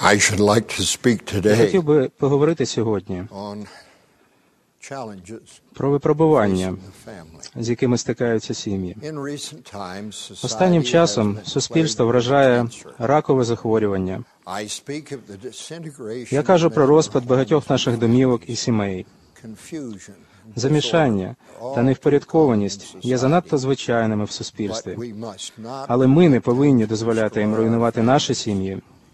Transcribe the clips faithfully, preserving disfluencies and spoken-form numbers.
I should like to speak Я today хотів би поговорити сьогодні on challenges про випробування, facing the family. з якими стикаються сім'ї. In recent times, Останнім society часом has been суспільство plagued with вражає cancer. ракове захворювання. I speak of the disintegration Я кажу of про many розпад homes, багатьох наших домівок і сімей. confusion, Замішання та невпорядкованість є занадто звичайними в but суспільстві. we must not Але ми не повинні дозволяти їм руйнувати наші сім'ї.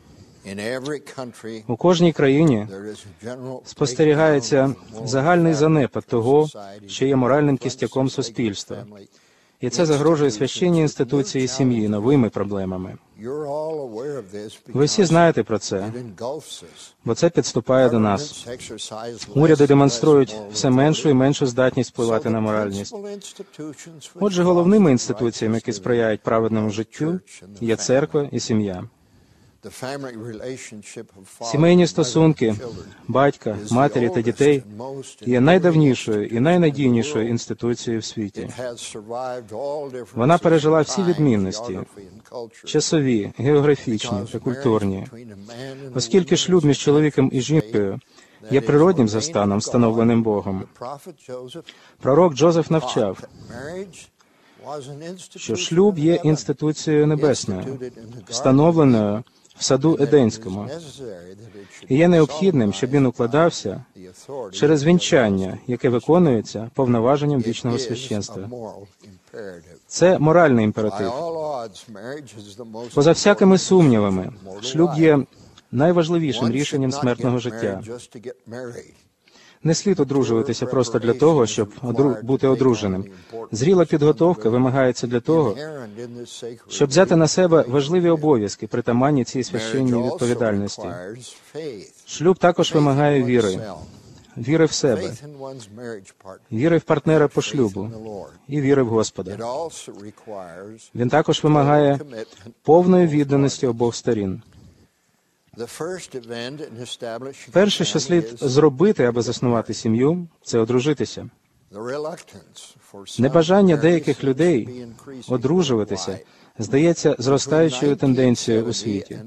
in every country У кожній країні there is a general спостерігається breakdown of moral загальний fabric занепад of того, society, що є моральним runs кістяком the суспільства. family. І це загрожує священній інституції сім'ї новими проблемами. You're all aware of this Ви всі because знаєте про це, it engulfs us. бо це підступає до нас. Governments exercise Уряди less and демонструють less moral все меншу і authority. меншу здатність So впливати the на моральність. principal institutions which Отже, головними foster інституціями, які righteous сприяють праведному living, життю, church and the є family. церква і сім'я. The family relationship of father, Сімейні mother, стосунки and children батька, is the матері та oldest дітей and most є enduring найдавнішою і institution найнадійнішою in the world. інституцією в світі. It has survived all differences Вона пережила in всі time, відмінності geography, and culture. часові, географічні Because та marriage культурні. between a man and a Оскільки woman шлюб is між a чоловіком і sacred жінкою faith є that is природнім ordained застаном, of God. встановленим Богом. The prophet Joseph Пророк Джозеф taught навчав, that marriage was an institution що шлюб є in heaven, інституцією небесною, instituted in the garden, встановленою в саду and that it is Едемському, necessary that it should і є be необхідним, щоб він solemnized укладався by the authority через of the вінчання, яке виконується повноваженням It вічного is a священства. moral imperative. Це моральний By імператив. all odds, marriage is the most Поза всякими important сумнівами, decision of mortal шлюб life. є найважливішим One рішенням should not смертного get життя. married just to get married. Не слід одружуватися просто для того, щоб одру... бути одруженим. Зріла підготовка вимагається для того, Inherent in this sacred щоб взяти на себе relationship. важливі обов'язки, притаманні цій Marriage священній also відповідальності. requires faith. Шлюб також Faith вимагає in віри, oneself. віри в себе, Faith in one's marriage partner. віри в партнера по Faith шлюбу in the Lord. і віри в It Господа. also requires Він також вимагає commitment повної of both відданості parties. обох сторін. The first event in establishing Перше, a що family слід is зробити, аби заснувати сім'ю, це одружитися. the reluctance for some Небажання to marry деяких seems to людей be increasing одружуватися worldwide. здається зростаючою тенденцією у світі.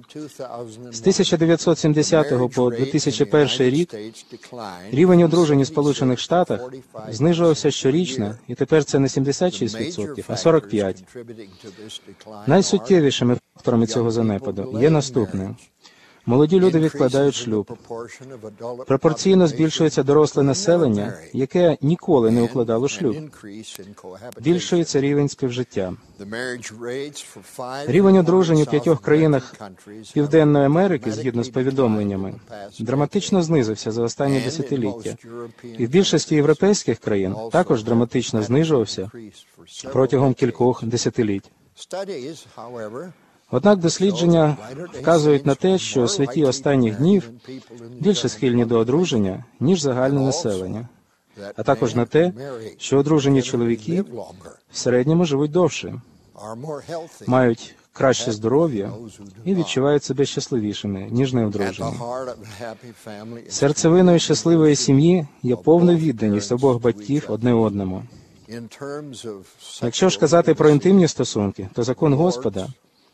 З тисяча дев'ятсот сімдесятого по дві тисячі перший рік рівень одружень у Сполучених Штатах знижувався щорічно, і тепер це не сімдесят шість відсотків, а сорок п'ять відсотків. Найсуттєвішими факторами цього занепаду є наступне. Молоді люди відкладають шлюб. Пропорційно збільшується доросле населення, яке ніколи не укладало шлюб. Збільшується рівень співжиття. Рівень одружень у п'ятьох країнах Південної Америки, згідно з повідомленнями, драматично знизився за останні десятиліття. І в більшості європейських країн також драматично знижувався протягом кількох десятиліть. Однак дослідження вказують на те, що святі останніх днів більше схильні до одруження, ніж загальне населення, а також на те, що одружені чоловіки в середньому живуть довше, мають краще здоров'я і відчувають себе щасливішими, ніж неодружені. Серцевиною щасливої сім'ї є повна відданість обох батьків одне одному. Якщо ж казати про інтимні стосунки, то закон Господа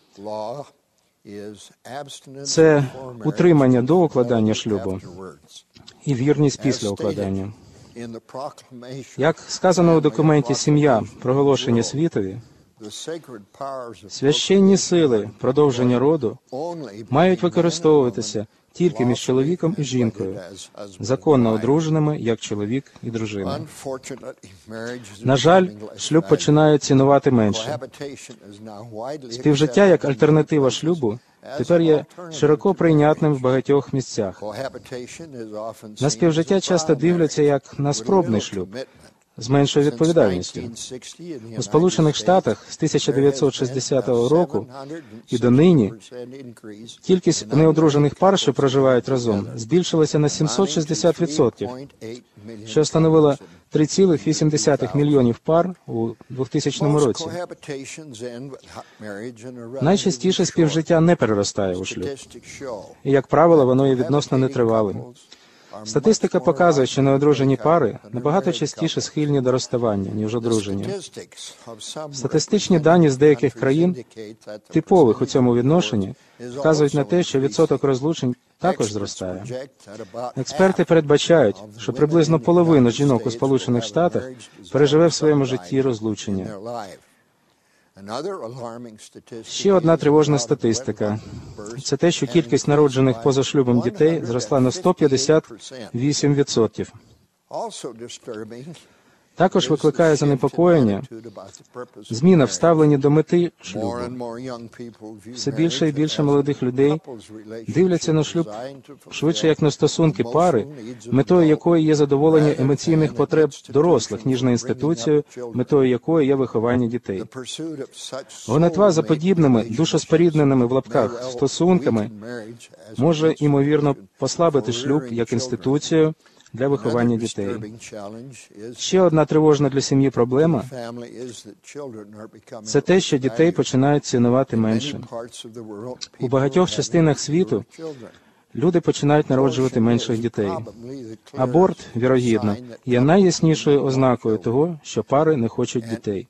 – це утримання до укладання шлюбу і вірність після укладання. Як сказано у документі «Сім'я. Проголошення світові», священні сили продовження роду мають використовуватися тільки між чоловіком і жінкою, законно одруженими, як чоловік і дружина. На жаль, шлюб починають цінувати менше. Співжиття як альтернатива шлюбу тепер є широко прийнятним в багатьох місцях. На співжиття часто дивляться як на спробний шлюб з меншою відповідальністю. У Сполучених Штатах з тисяча дев'ятсот шістдесятого року і донині кількість неодружених пар, що проживають разом, збільшилася на сімсот шістдесят відсотків, що становило три цілих вісім десятих мільйонів пар у двохтисячному році. Найчастіше співжиття не переростає у шлюб. І, як правило, воно є відносно нетривалим. Статистика показує, що неодружені пари набагато частіше схильні до розставання, ніж одружені. Статистичні дані з деяких країн, типових у цьому відношенні, вказують на те, що відсоток розлучень також зростає. Експерти передбачають, що приблизно половина жінок у Сполучених Штатах переживе в своєму житті розлучення. Ще одна тривожна статистика – це те, що кількість народжених поза шлюбом дітей зросла на сто п'ятдесят вісім відсотків. Також викликає занепокоєння зміна в ставленні до мети шлюбу. Все більше і більше молодих людей дивляться на шлюб швидше як на стосунки пари, метою якої є задоволення емоційних потреб дорослих, ніж на інституцію, метою якої є виховання дітей. Гонитва за подібними, душоспорідненими в лапках стосунками може, ймовірно, послабити шлюб як інституцію для виховання дітей. Ще одна тривожна для сім'ї проблема – це те, що дітей починають цінувати менше. У багатьох частинах світу люди починають народжувати менших дітей. Аборт, вірогідно, є найяснішою ознакою того, що пари не хочуть дітей.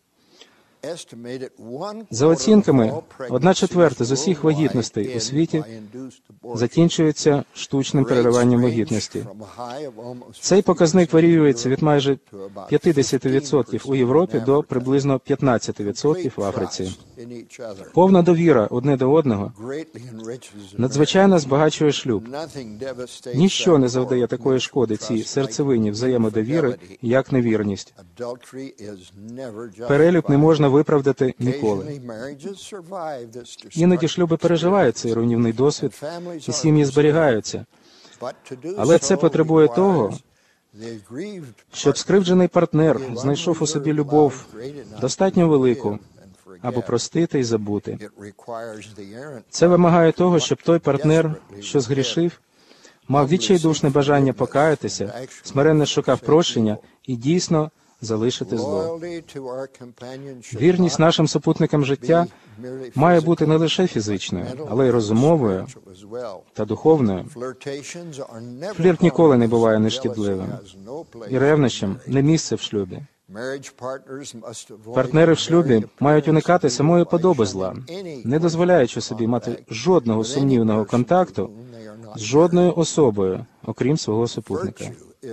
За оцінками, одна четверта з усіх вагітностей у світі закінчується штучним перериванням вагітності. Цей показник варіюється від майже п'ятдесят відсотків у Європі до приблизно п'ятнадцять відсотків в Африці. Повна довіра одне до одного надзвичайно збагачує шлюб. Ніщо не завдає такої шкоди цій серцевині взаємодовіри, як невірність. Перелюб не можна виправдати ніколи. Іноді шлюби переживають цей руйнівний досвід, і сім'ї зберігаються. Але це потребує того, щоб скривджений партнер знайшов у собі любов достатньо велику, аби простити і забути. Це вимагає того, щоб той партнер, що згрішив, мав відчайдушне бажання покаятися, смиренно шукав прощення і дійсно залишити зло. Вірність нашим супутникам життя має бути не лише фізичною, але й розумовою та духовною. Флірт ніколи не буває нешкідливим, і ревнощам не місце в шлюбі. Партнери в шлюбі мають уникати самої подоби зла, не дозволяючи собі мати жодного сумнівного контакту з жодною особою, окрім свого супутника.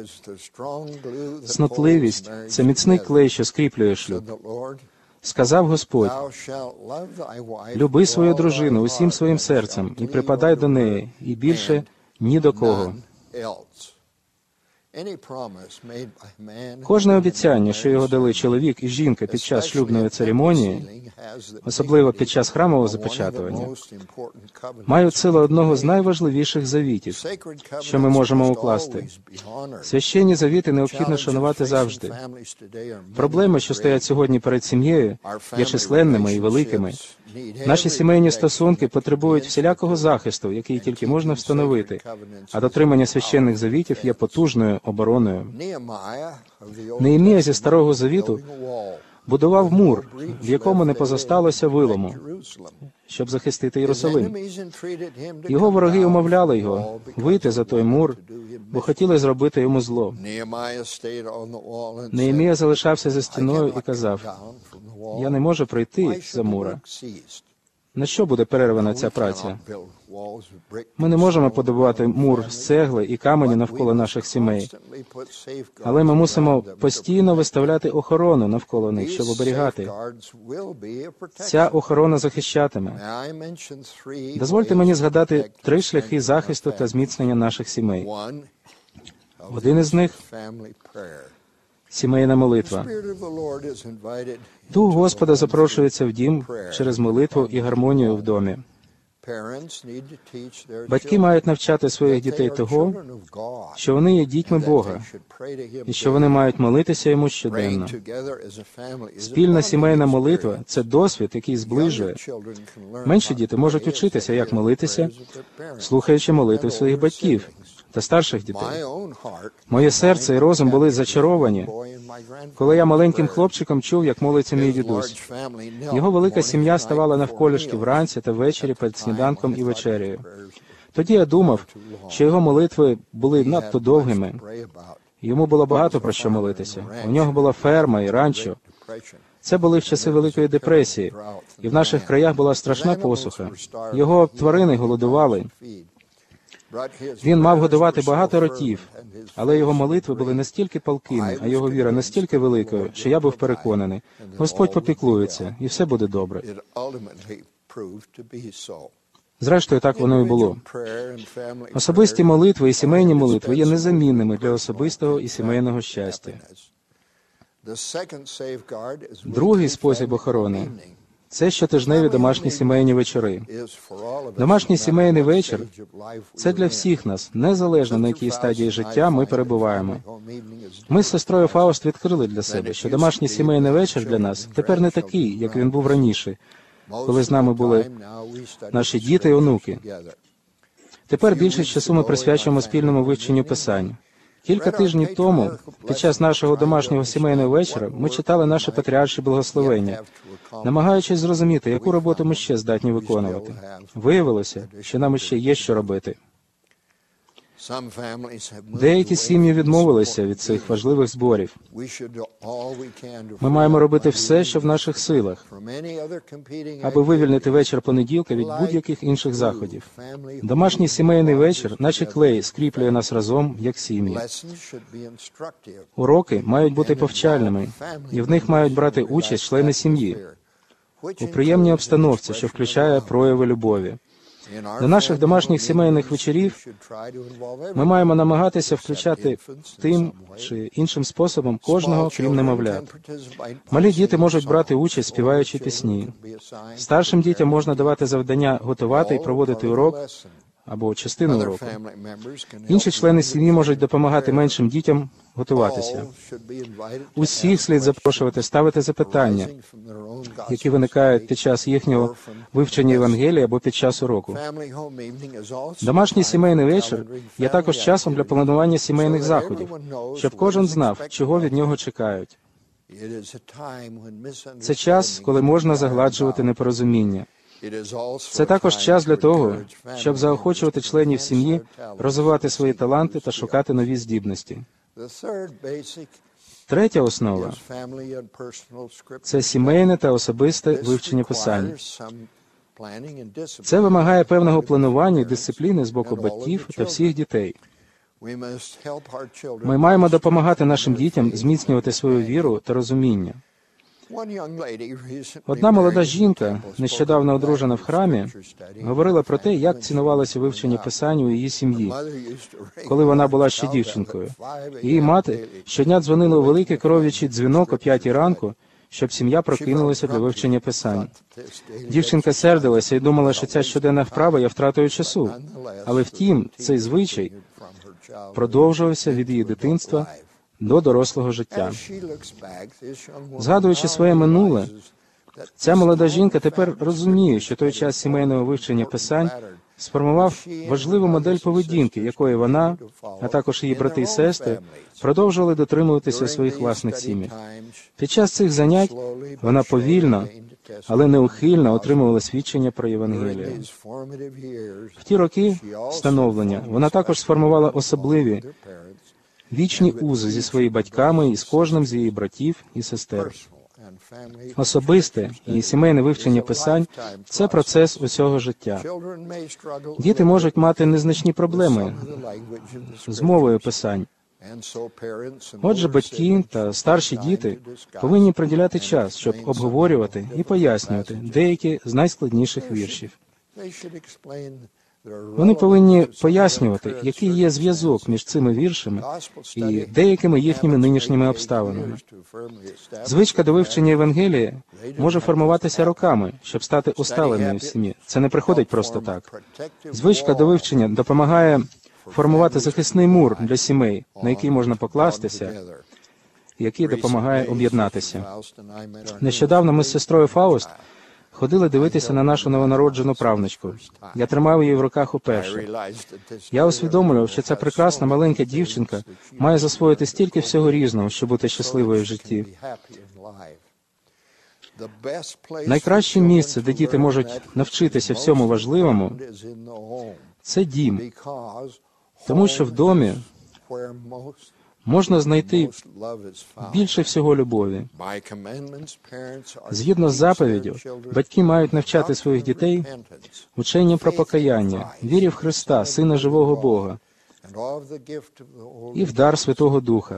Снотливість – це міцний клей, що скріплює шлюб. Сказав Господь: «Люби свою дружину усім своїм серцем і припадай до неї, і більше ні до кого». Кожне обіцяння, що його дали чоловік і жінка під час шлюбної церемонії, особливо під час храмового запечатування, мають силу одного з найважливіших завітів, що ми можемо укласти. Священні завіти необхідно шанувати завжди. Проблеми, що стоять сьогодні перед сім'єю, є численними і великими. Наші сімейні стосунки потребують всілякого захисту, який тільки можна встановити, а дотримання священних завітів є потужною обороною. Неємія зі Старого Завіту будував мур, в якому не позосталося вилому, щоб захистити Єрусалим. Його вороги умовляли його вийти за той мур, бо хотіли зробити йому зло. Неємія залишався за стіною і казав: «Я не можу пройти за мура». На що буде перервана ця праця? Ми не можемо побудувати мур з цегли і каменю навколо наших сімей, але ми мусимо постійно виставляти охорону навколо них, щоб оберігати. Ця охорона захищатиме. Дозвольте мені згадати три шляхи захисту та зміцнення наших сімей. Один із них – сімейна молитва. Дух Господа запрошується в дім через молитву і гармонію в домі. Батьки мають навчати своїх дітей того, що вони є дітьми Бога, і що вони мають молитися Йому щоденно. Спільна сімейна молитва – це досвід, який зближує. Менші діти можуть учитися, як молитися, слухаючи молитви своїх батьків та старших дітей. Моє серце і розум були зачаровані, коли я маленьким хлопчиком чув, як молиться мій дідусь. Його велика сім'я ставала навколішки вранці та ввечері перед сніданком і вечерею. Тоді я думав, що його молитви були надто довгими. Йому було багато про що молитися. У нього була ферма і ранчо. Це були в часи Великої депресії, і в наших краях була страшна посуха. Його тварини голодували. Він мав годувати багато ротів, але його молитви були настільки палкими, а його віра настільки великою, що я був переконаний, Господь попіклується, і все буде добре. Зрештою, так воно і було. Особисті молитви і сімейні молитви є незамінними для особистого і сімейного щастя. Другий спосіб охорони – це щотижневі домашні сімейні вечори. Домашній сімейний вечір – це для всіх нас, незалежно на якій стадії життя ми перебуваємо. Ми з сестрою Фауст відкрили для себе, що домашній сімейний вечір для нас тепер не такий, як він був раніше, коли з нами були наші діти і онуки. Тепер більше часу ми присвячуємо спільному вивченню Писань. Кілька тижнів тому, під час нашого домашнього сімейного вечора, ми читали наші патріарші благословення, намагаючись зрозуміти, яку роботу ми ще здатні виконувати. Виявилося, що нам ще є що робити. Деякі сім'ї відмовилися від цих важливих зборів. Ми маємо робити все, що в наших силах, аби вивільнити вечір понеділка від будь-яких інших заходів. Домашній сімейний вечір, наче клей, скріплює нас разом, як сім'ї. Уроки мають бути повчальними, і в них мають брати участь члени сім'ї у приємній обстановці, що включає прояви любові. До наших домашніх сімейних вечорів ми маємо намагатися включати тим чи іншим способом кожного, крім немовлят. Малі діти можуть брати участь, співаючи пісні. Старшим дітям можна давати завдання готувати і проводити урок або частину уроку. Інші члени сім'ї можуть допомагати меншим дітям готуватися. Усіх слід запрошувати ставити запитання, які виникають під час їхнього вивчення Євангелія або під час уроку. Домашній сімейний вечір є також часом для планування сімейних заходів, щоб кожен знав, чого від нього чекають. Це час, коли можна загладжувати непорозуміння. Це також час для того, щоб заохочувати членів сім'ї розвивати свої таланти та шукати нові здібності. Третя основа – це сімейне та особисте вивчення Писань. Це вимагає певного планування і дисципліни з боку батьків та всіх дітей. Ми маємо допомагати нашим дітям зміцнювати свою віру та розуміння. Одна молода жінка, нещодавно одружена в храмі, говорила про те, як цінувалося вивчення Писань у її сім'ї, коли вона була ще дівчинкою. Її мати щодня дзвонила у великий коров'ячий дзвінок о п'ятій ранку, щоб сім'я прокинулася для вивчення Писань. Дівчинка сердилася і думала, що ця щоденна вправа є втратою часу. Але втім, цей звичай продовжувався від її дитинства до дорослого життя. Згадуючи своє минуле, ця молода жінка тепер розуміє, що той час сімейного вивчення Писань сформував важливу модель поведінки, якої вона, а також її брати і сестри, продовжували дотримуватися у своїх власних сім'ях. Під час цих занять вона повільно, але неухильно отримувала свідчення про Євангелія. В ті роки становлення вона також сформувала особливі, вічні узи зі своїми батьками і з кожним з її братів і сестер. Особисте і сімейне вивчення Писань – це процес усього життя. Діти можуть мати незначні проблеми з мовою Писань. Отже, батьки та старші діти повинні приділяти час, щоб обговорювати і пояснювати деякі з найскладніших віршів. Вони повинні пояснювати, який є зв'язок між цими віршами і деякими їхніми нинішніми обставинами. Звичка до вивчення Євангелія може формуватися роками, щоб стати усталеною в сім'ї. Це не приходить просто так. Звичка до вивчення допомагає формувати захисний мур для сімей, на який можна покластися, який допомагає об'єднатися. Нещодавно ми з сестрою Фауст ходили дивитися на нашу новонароджену правнучку. Я тримав її в руках уперше. Я усвідомлював, що ця прекрасна маленька дівчинка має засвоїти стільки всього різного, щоб бути щасливою в житті. Найкраще місце, де діти можуть навчитися всьому важливому, це дім. Тому що в домі можна знайти більше всього любові. Згідно з заповіддю, батьки мають навчати своїх дітей ученню про покаяння, вірі в Христа, Сина живого Бога, і в дар Святого Духа.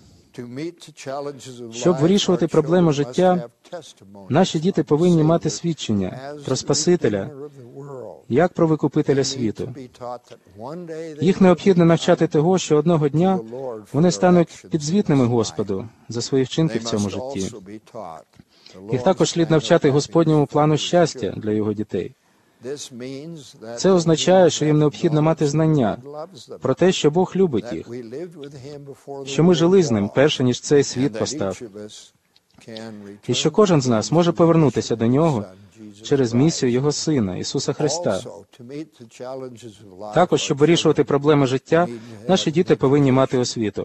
Щоб вирішувати проблеми життя, наші діти повинні мати свідчення про Спасителя, як про Викупителя світу. Їх необхідно навчати того, що одного дня вони стануть підзвітними Господу за свої вчинки в цьому житті. Їх також слід навчати Господньому плану щастя для його дітей. Це означає, що їм необхідно мати знання про те, що Бог любить їх, що ми жили з Ним, перше, ніж цей світ постав, і що кожен з нас може повернутися до Нього через місію Його Сина, Ісуса Христа. Також, щоб вирішувати проблеми життя, наші діти повинні мати освіту.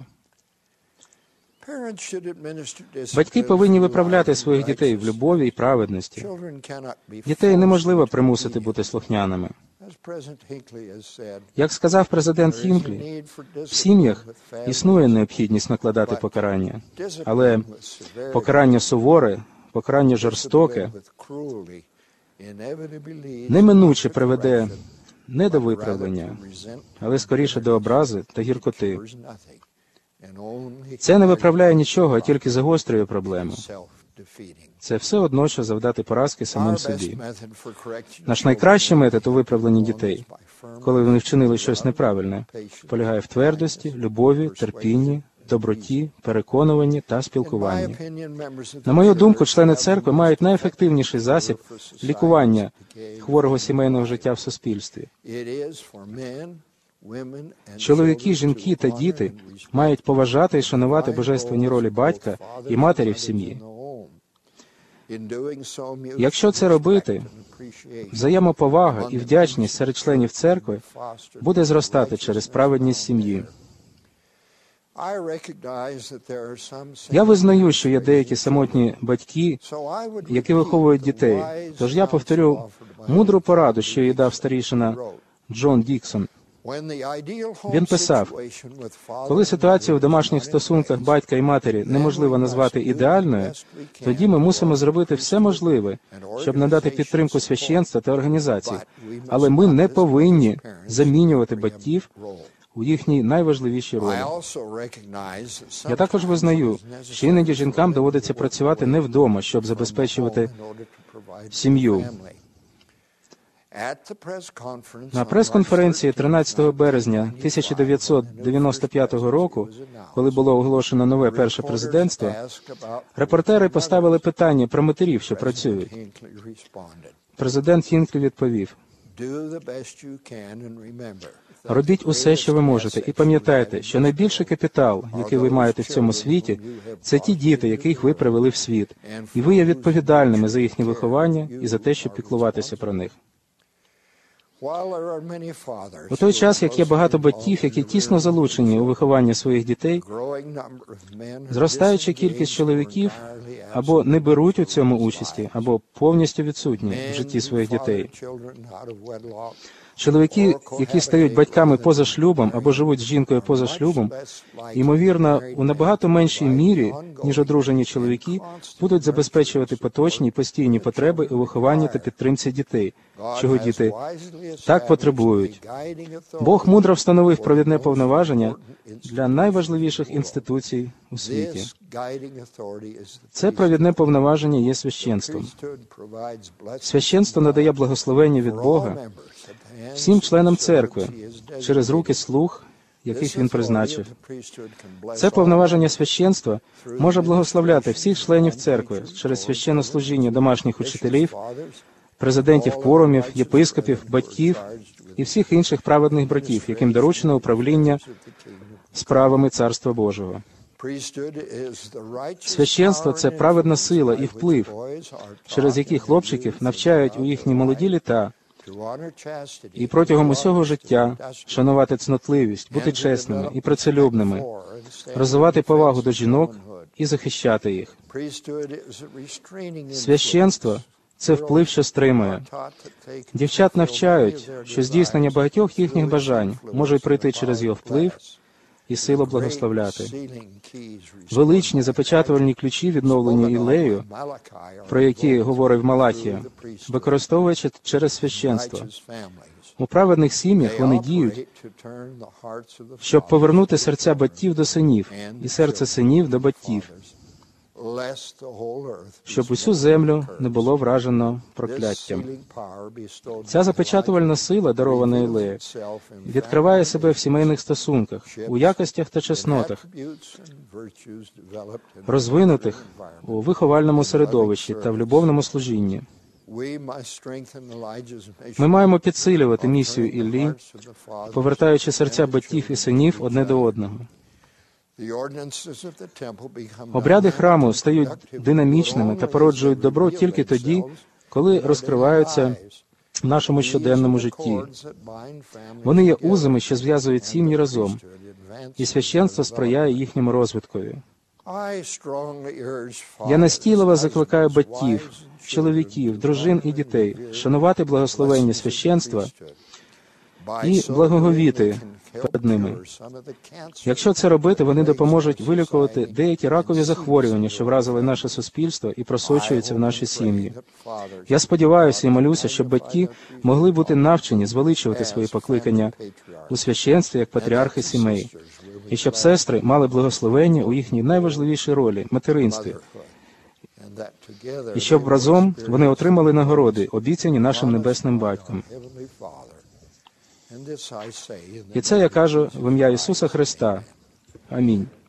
Батьки повинні виправляти своїх дітей в любові і праведності. Дітей неможливо примусити бути слухняними. Як сказав президент Хінклі, в сім'ях існує необхідність накладати покарання, але покарання суворе, покарання жорстоке неминуче приведе не до виправлення, але скоріше до образи та гіркоти. Це не виправляє нічого, а тільки загострює проблему. Це все одно, що завдати поразки самим собі. Наш найкращий метод у виправленні дітей, коли вони вчинили щось неправильне, полягає в твердості, любові, терпінні, доброті, переконуванні та спілкуванні. На мою думку, члени церкви мають найефективніший засіб лікування хворого сімейного життя в суспільстві. Чоловіки, жінки та діти мають поважати і шанувати божественні ролі батька і матері в сім'ї. Якщо це робити, взаємоповага і вдячність серед членів церкви буде зростати через праведність сім'ї. Я визнаю, що є деякі самотні батьки, які виховують дітей. Тож я повторю мудру пораду, що їй дав старішина Джон Діксон. Він писав, коли ситуацію в домашніх стосунках батька і матері неможливо назвати ідеальною, тоді ми мусимо зробити все можливе, щоб надати підтримку священства та організації. Але ми не повинні замінювати батьків у їхній найважливішій ролі. Я також визнаю, що іноді жінкам доводиться працювати не вдома, щоб забезпечувати сім'ю. На прес-конференції тринадцятого березня тисяча дев'ятсот дев'яносто п'ятого року, коли було оголошено нове перше президентство, репортери поставили питання про матерів, що працюють. Президент Хінклі відповів: «Робіть усе, що ви можете, і пам'ятайте, що найбільший капітал, який ви маєте в цьому світі, це ті діти, яких ви привели в світ, і ви є відповідальними за їхнє виховання і за те, щоб піклуватися про них». У той час, як є багато батьків, які тісно залучені у виховання своїх дітей, зростаюча кількість чоловіків або не беруть у цьому участі, або повністю відсутні в житті своїх дітей. Чоловіки, які стають батьками поза шлюбом або живуть з жінкою поза шлюбом, ймовірно, у набагато меншій мірі, ніж одружені чоловіки, будуть забезпечувати поточні і постійні потреби у вихованні та підтримці дітей, чого діти так потребують. Бог мудро встановив провідне повноваження для найважливіших інституцій у світі. Це провідне повноваження є священством. Священство надає благословення від Бога всім членам церкви через руки слуг, яких він призначив. Це повноваження священства може благословляти всіх членів церкви через священнослужіння домашніх учителів, президентів кворумів, єпископів, батьків і всіх інших праведних братів, яким доручено управління справами Царства Божого. Священство – це праведна сила і вплив, через які хлопчиків навчають у їхні молоді літа і протягом усього життя шанувати цнотливість, бути чесними і працелюбними, розвивати повагу до жінок і захищати їх. Священство – це вплив, що стримує. Дівчат навчають, що здійснення багатьох їхніх бажань може прийти через його вплив, і сила благословляти. Величні запечатувальні ключі відновлення Ілею, про які говорив Малахія, використовуючи через священство. У праведних сім'ях вони діють, щоб повернути серця батьків до синів і серце синів до батьків, щоб усю землю не було вражено прокляттям. Ця запечатувальна сила, дарована Ілею, відкриває себе в сімейних стосунках, у якостях та чеснотах, розвинутих у виховальному середовищі та в любовному служінні. Ми маємо підсилювати місію Іллі, повертаючи серця батьків і синів одне до одного. Обряди храму стають динамічними та породжують добро тільки тоді, коли розкриваються в нашому щоденному житті. Вони є узами, що зв'язують сім'ї разом, і священство сприяє їхньому розвиткові. Я настійливо закликаю батьків, чоловіків, дружин і дітей шанувати благословення священства і благоговіти перед ними. Якщо це робити, вони допоможуть вилікувати деякі ракові захворювання, що вразили наше суспільство і просочуються в наші сім'ї. Я сподіваюся і молюся, щоб батьки могли бути навчені звеличувати свої покликання у священстві як патріархи сімей, і щоб сестри мали благословення у їхній найважливішій ролі – материнстві, і щоб разом вони отримали нагороди, обіцяні нашим Небесним Батьком. І це я кажу в ім'я Ісуса Христа. Амінь.